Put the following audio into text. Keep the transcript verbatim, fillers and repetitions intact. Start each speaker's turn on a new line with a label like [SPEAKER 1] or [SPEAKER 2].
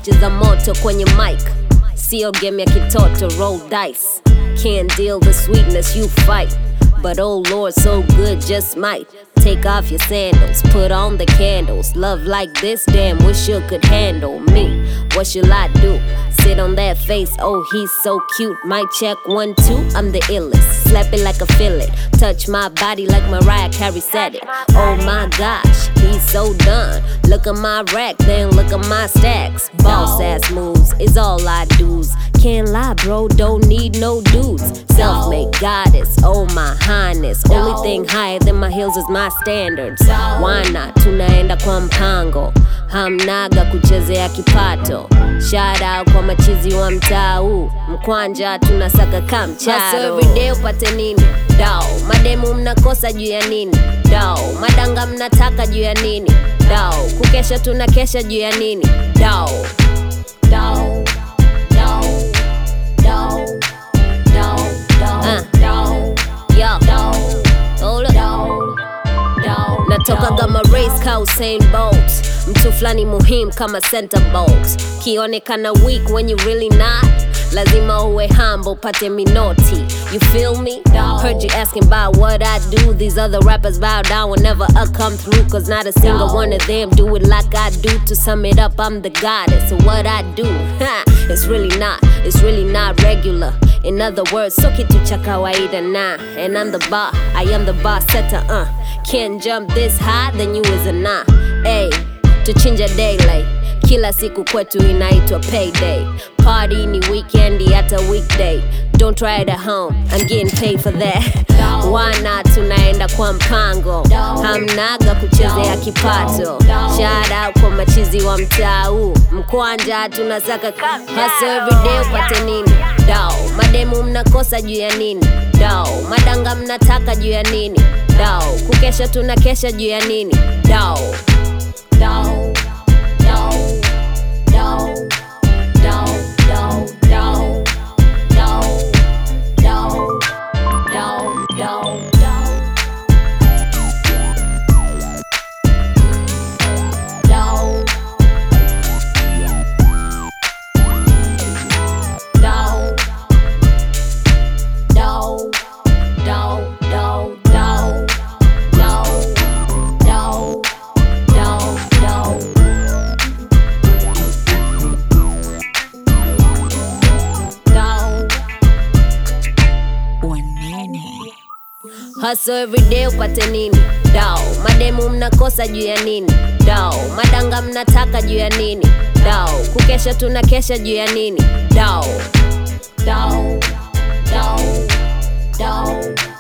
[SPEAKER 1] tunacheza moto kwenye mic, sio game ya kitoto, roll dice. Can't deal the sweetness you fight, but oh Lord, so good just might. Take off your sandals, put on the candles. Love like this, damn, wish you could handle me. What should I do? Sit on that face, oh he's so cute. Mic check one, two, I'm the illest. Slap it like a fillet, touch my body like Mariah Carey said it. Oh my gosh, he's so done. Look at my rack, then look at my stacks. Boss ass moves is all I do's. Can't lie bro, don't need no dudes. Self-made goddess, oh my highness. Only thing higher than my heels is my standards. Why not? Tunaenda kwa mpango, hamnaga kuchezea kipato. Shout out kwa machizi wa mtaa huu, mkwanja tunasaka kamcharo. So everyday upate nini? Dao. Mademu mnakosa juu ya nini? Dao. Madanga mnataka juu ya nini? Dao. Kukesha tunakesha juu ya nini? Dao. Dao. Dao. Dao. Dao. Dao. Dao. Yo. Dao. Hold up. Dao. Dao. Natoka gama race ka Usain Bolt. Mtu flani muhim kama center bolt. Kionekana weak when you really not. Lazima uwe humble, pate minoti. You feel me? Heard you asking about what I do. These other rappers bow down whenever I come through, cause not a single one of them do it like I do. To sum it up, I'm the goddess. So what I do, it's really not, it's really not regular. In other words, so kitu cha kawaida na. And I'm the bar, I am the bar setter, uh. Can't jump this high, then you is a nah. Ay, tuchinja daylight. Kila siku kwetu inaitwa payday. Party ni weekendi hata weekday. Don't try it at home, I'm getting paid for that. Why not? Tunaenda kwa mpango, hamnaga kuchezea kipato. Shout out kwa machizi wa mtaa huu, mkwanja tunasaka hustle everyday upate nini? Dao. Mademu mnakosa juu ya nini? Dao. Madanga mnataka juu ya nini? Dao. Kukesha tunakesha juu ya nini? Dao. Dao. Dao. Dao. Dao. Dao. Dao. Dao. Dao. Dao. Dao. Hustle everyday upate nini? Dao. Mademu mnakosa juu ya nini? Dao. Madanga mnataka juu ya nini? Dao. Kukesha tunakesha juu ya nini? Dao. Dao. Dao. Dao.